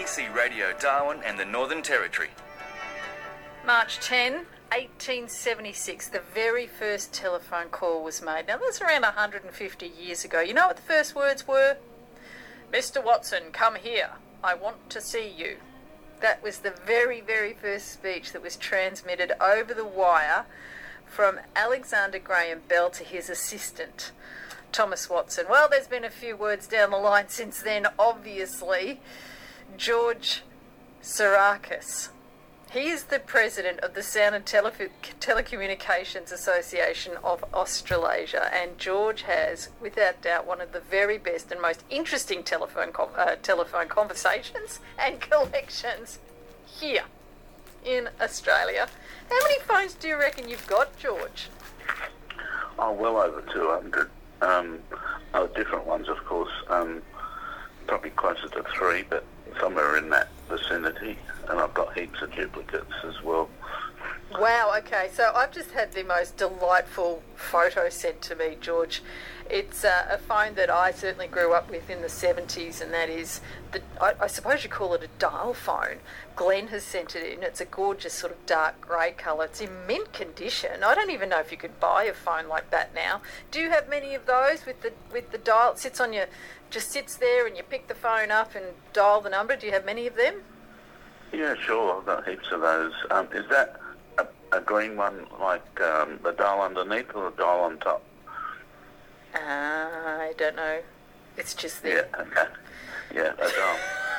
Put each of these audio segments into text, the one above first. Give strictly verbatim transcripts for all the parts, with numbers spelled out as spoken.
A C Radio Darwin and the Northern Territory. March tenth, eighteen seventy-six, the very first telephone call was made. Now, that's around one hundred fifty years ago. You know what the first words were? Mister Watson, come here. I want to see you. That was the very, very first speech that was transmitted over the wire from Alexander Graham Bell to his assistant, Thomas Watson. Well, there's been a few words down the line since then, obviously. George Tsarakis. He is the president of the Sound and Tele- Telecommunications Association of Australasia, and George has, without doubt, one of the very best and most interesting telephone com- uh, telephone conversations and collections here in Australia. How many phones do you reckon you've got, George? Oh, well over two hundred. Um, oh, different ones, of course. Um, probably closer to three, but somewhere in that vicinity. And I've got heaps of duplicates as well. Wow, okay. So I've just had the most delightful photo sent to me, George. It's uh, a phone that I certainly grew up with in the seventies, and that is, the, I, I suppose you call it a dial phone. Glenn has sent it in. It's a gorgeous sort of dark grey colour. It's in mint condition. I don't even know if you could buy a phone like that now. Do you have many of those with the with the dial? It sits on your, just sits there and you pick the phone up and dial the number. Do you have many of them? Yeah, sure. I've got heaps of those. Um, is that a, a green one like um, the dial underneath or the dial on top? Uh, I don't know. It's just there. Yeah, okay. Yeah, a dial.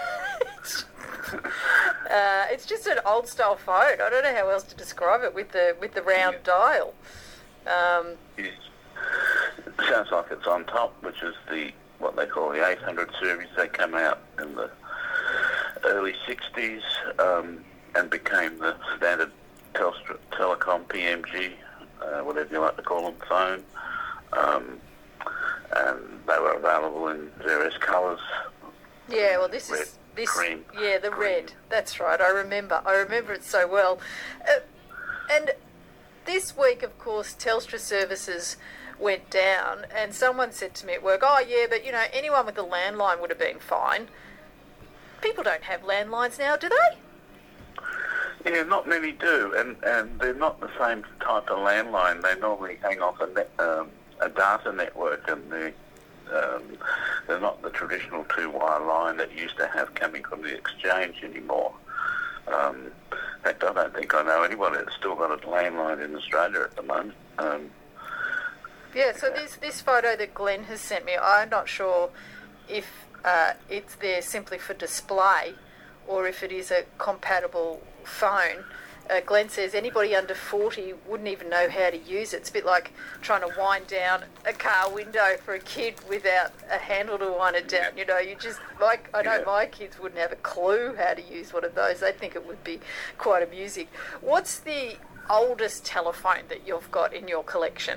uh, it's just an old style phone. I don't know how else to describe it with the with the round yeah. dial. Um, yeah. It sounds like it's on top, which is the what they call the eight hundred series. They came out in the early sixties um, and became the standard Telstra, Telecom P M G, uh, whatever you like to call them, phone. Um, and they were available in various colours. Yeah, well, this red, is this. Cream, yeah, the cream. red. That's right. I remember. I remember it so well. Uh, and this week, of course, Telstra services went down, and someone said to me at work, "Oh, yeah, but you know, anyone with a landline would have been fine." People don't have landlines now, do they? Yeah, not many do, and, and they're not the same type of landline. They normally hang off a, net, um, a data network, and they, um, they're not the traditional two-wire line that you used to have coming from the exchange anymore. Um, in fact, I don't think I know anybody that's still got a landline in Australia at the moment. Um, yeah, so yeah. this this photo that Glenn has sent me, I'm not sure if Uh, it's there simply for display or if it is a compatible phone. Uh, Glenn says anybody under forty wouldn't even know how to use it. It's a bit like trying to wind down a car window for a kid without a handle to wind it down. You know, you just, like, I know yeah. my kids wouldn't have a clue how to use one of those. They'd think it would be quite amusing. What's the oldest telephone that you've got in your collection?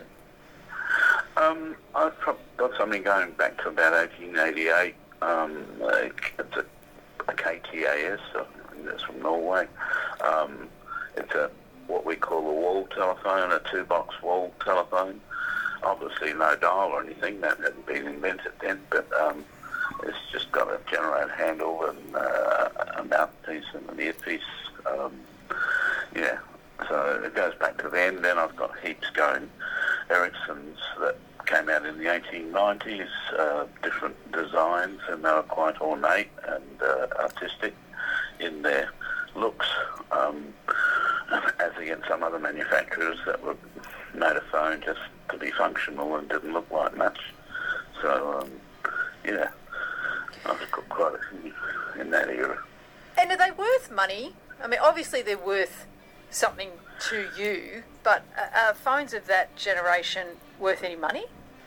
Um, I've probably got something going back to about eighteen eighty-eight. Um, it's a, a K T A S, I think that's from Norway. Um, it's a what we call a wall telephone, a two-box wall telephone. Obviously no dial or anything, that hadn't been invented then, but um, it's just got a generator handle and uh, a mouthpiece and an earpiece. Um, yeah, so it goes back to then. Then I've got heaps going. Ericsson's that came out in the eighteen nineties, uh, different designs, and they were quite ornate and uh, artistic in their looks, um, as against some other manufacturers that were made a phone just to be functional and didn't look like much. So, um, yeah, I've got quite a few in that era. And are they worth money? I mean, obviously they're worth something to you, but are phones of that generation worth any money?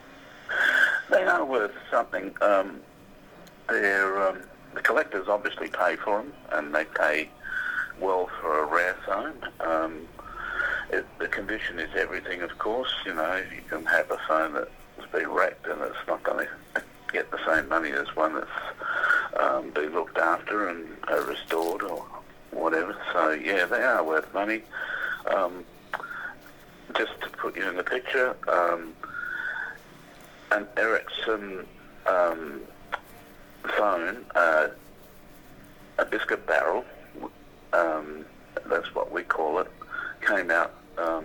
They are worth something. Um, they're, um, the collectors obviously pay for them, and they pay well for a rare phone. Um, it, the condition is everything, of course. You know, you can have a phone that's been wrecked and it's not going to get the same money as one that's um, been looked after and uh, restored or whatever. So, yeah, they are worth money. Um, just to put you in the picture, um, an Ericsson um, phone, uh, a biscuit barrel, um, that's what we call it, came out um,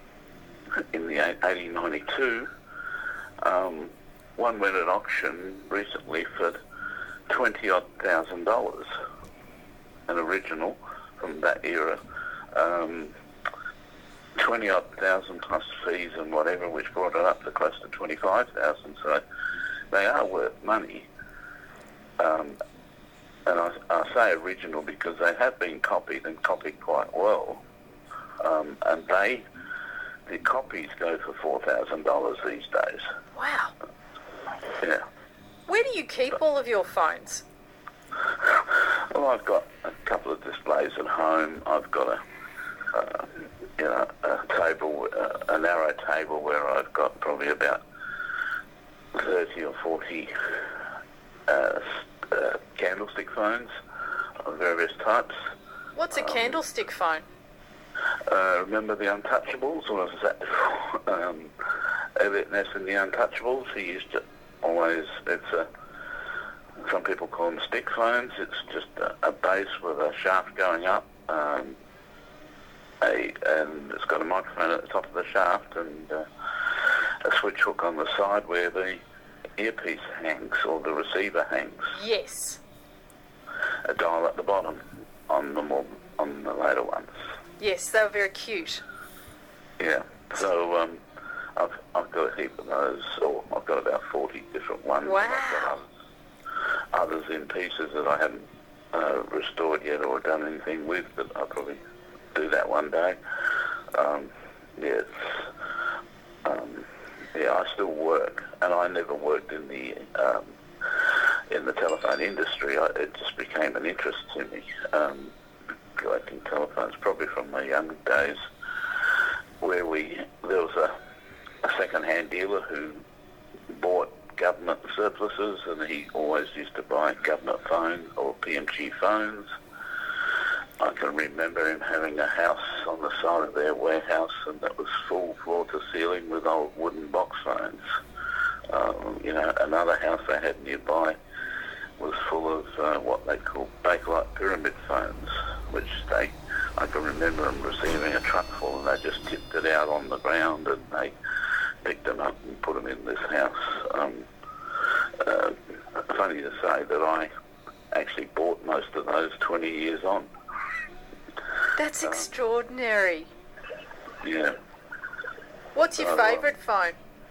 in the eighteen ninety-two. Um, one went at auction recently for twenty odd thousand dollars, an original from that era. Um, twenty odd thousand plus fees and whatever, which brought it up to close to twenty-five thousand. So they are worth money. Um, and I, I say original because they have been copied and copied quite well. Um, and they, the copies go for four thousand dollars these days. Wow. Yeah. Where do you keep all of your phones? Well, I've got a couple of displays at home. I've got a, uh, you know, a table, uh, a narrow table where I've got probably about thirty or forty uh, uh, candlestick phones of various types. What's a Um, candlestick phone? Uh, remember the Untouchables? Or was that um, Elliot Ness and the Untouchables? He used to always, it's a, some people call them stick phones. It's just a, a base with a shaft going up, um, a, and it's got a microphone at the top of the shaft and uh, a switch hook on the side where the earpiece hangs or the receiver hangs. Yes. A dial at the bottom on the more, on the later ones. Yes, they were very cute. Yeah. So um, I've I've got a heap of those, or I've got about forty different ones. Wow. And I've got others, others in pieces that I haven't uh, restored yet or done anything with, but I'll probably do that one day. Um, yeah, it's, um, yeah, I still work, and I never worked in the um, in the telephone industry. I, it just became an interest to me. Um, collecting telephones, probably from my young days, where we there was a, a second-hand dealer who bought government surpluses, and he always used to buy government phones or P M G phones. I can remember him having a house on the side of their warehouse, and that was full floor to ceiling with old wooden box phones. Um, you know, another house they had nearby was full of uh, what they call Bakelite pyramid phones, which they, I can remember them receiving a truck full, and they just tipped it out on the ground, and they picked them up and put them in this house. Um, uh, funny to say that I actually bought most of those twenty years on. That's um, extraordinary. Yeah. What's your Uh, favourite phone?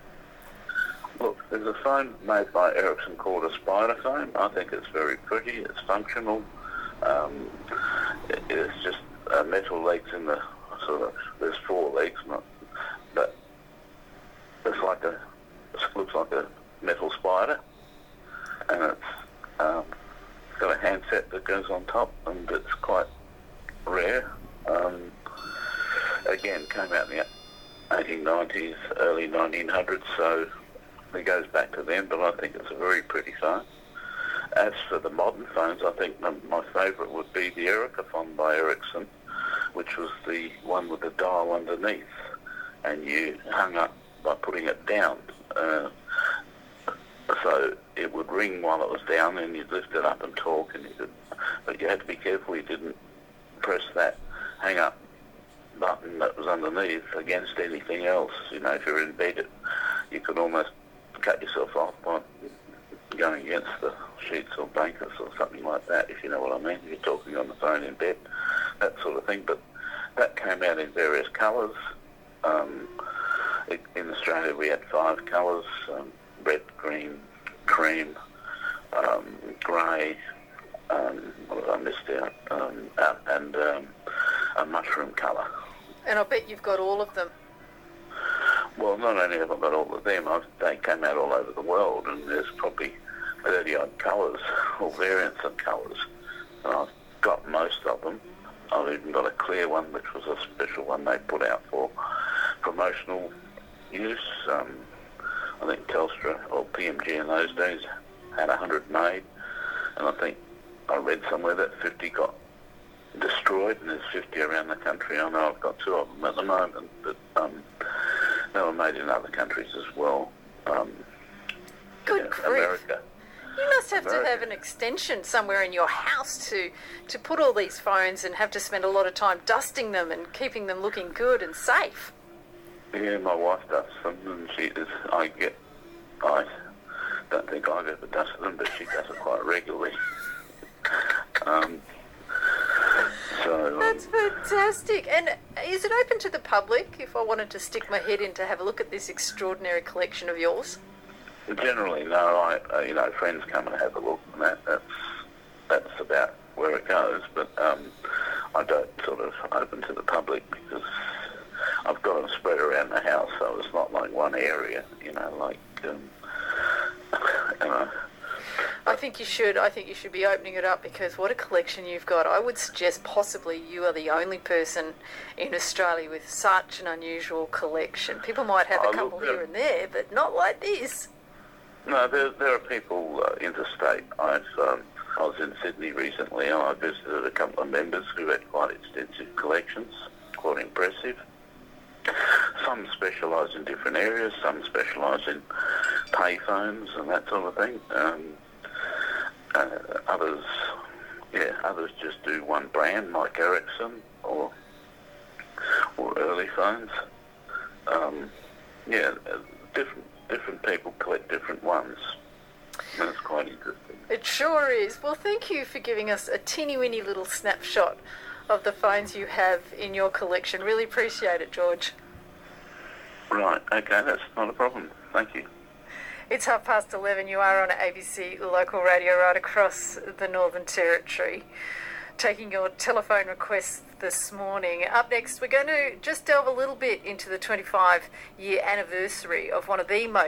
Look, there's a phone made by Ericsson called a Spider phone. I think it's very pretty. It's functional. Um, it, it's just uh, metal legs in the sort of. There's four legs, not, but it's like a. It looks like a metal spider, and it's um, got a handset that goes on top, and it's quite rare. Um, again, came out in the eighteen nineties, early nineteen hundreds, so. It goes back to them, but I think it's a very pretty phone. As for the modern phones, I think my, my favourite would be the Ericaphone by Ericsson, which was the one with the dial underneath, and you hung up by putting it down. Uh, so it would ring while it was down, and you'd lift it up and talk, and you could, but you had to be careful you didn't press that hang up button that was underneath against anything else. You know, if you're in bed, it, you could almost cut yourself off by going against the sheets or blankets or something like that, if you know what I mean. You're talking on the phone in bed, that sort of thing. But that came out in various colours. Um, it, in Australia we had five colours, um, red, green, cream, um, grey, um, what have I missed out, um, uh, and um, a mushroom colour. And I bet you've got all of them. Well, not only have I got all of them, I've, they came out all over the world, and there's probably thirty odd colours, or variants of colours. And I've got most of them. I've even got a clear one, which was a special one they put out for promotional use. Um, I think Telstra, or P M G in those days, had one hundred made, and I think I read somewhere that fifty got destroyed, and there's fifty around the country. I know I've got two of them at the moment, but um, they were made in other countries as well. Um, Good yeah, grief. America. You must have to American. have an extension somewhere in your house to, to put all these phones and have to spend a lot of time dusting them and keeping them looking good and safe. Yeah, my wife does them, and she does. I get. I don't think I've ever dusted them, but she does it quite regularly. um, so. Um, That's fantastic. And is it open to the public if I wanted to stick my head in to have a look at this extraordinary collection of yours? Generally, no. I, uh, you know, friends come and have a look, and that, that's that's about where it goes. But um, I don't sort of open to the public because I've got them spread around the house, so it's not like one area. You know, like um, you know. I think you should. I think you should be opening it up because what a collection you've got. I would suggest possibly you are the only person in Australia with such an unusual collection. People might have Oh, a look, couple there- here and there, but not like this. No, there, there are people uh, interstate. I've, um, I was in Sydney recently and I visited a couple of members who had quite extensive collections, quite impressive. Some specialise in different areas, some specialise in payphones and that sort of thing. Um, uh, others, yeah, others just do one brand like Ericsson or or early phones. Um, yeah, uh, different different people collect different ones. And it's quite interesting. It sure is. Well, thank you for giving us a teeny-weeny little snapshot of the phones you have in your collection. Really appreciate it, George. Right, okay, that's not a problem. Thank you. It's half past eleven. You are on A B C local radio right across the Northern Territory. Taking your telephone requests this morning. Up next, we're going to just delve a little bit into the twenty-five year anniversary of one of the most